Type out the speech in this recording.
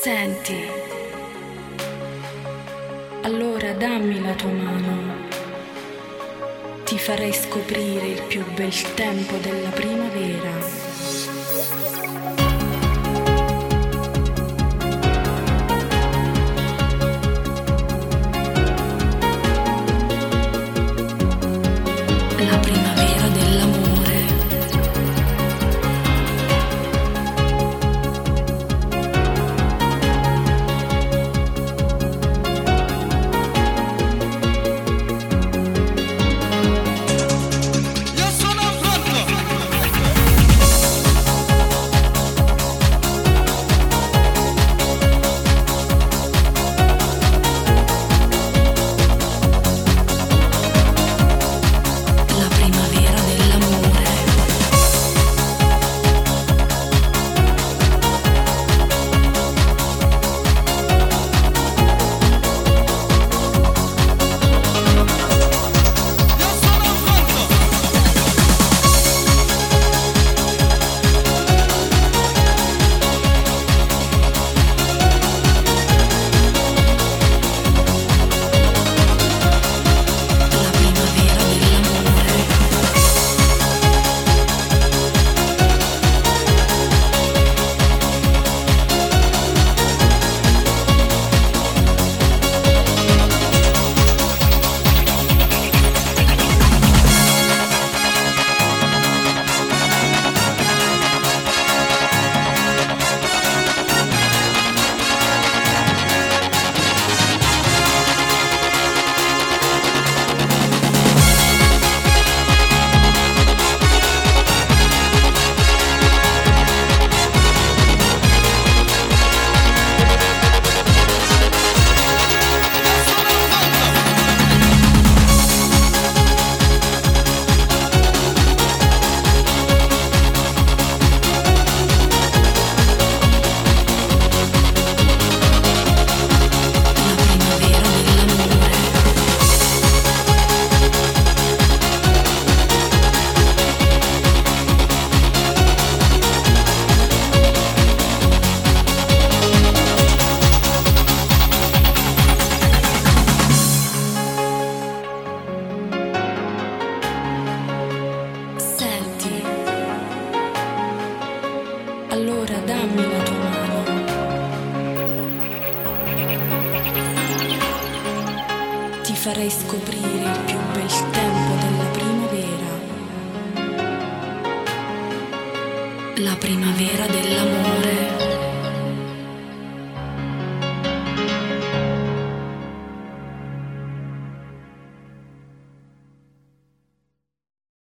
Senti, allora dammi la tua mano, ti farei scoprire il più bel tempo della primavera. La primavera dell'amore. Io sono pronto! La primavera dell'amore. Io sono pronto! La primavera dell'amore. La primavera dell'amore. Senti, allora dammi la tua mano, ti farei scoprire il più bel tempo della primavera. La primavera dell'amore.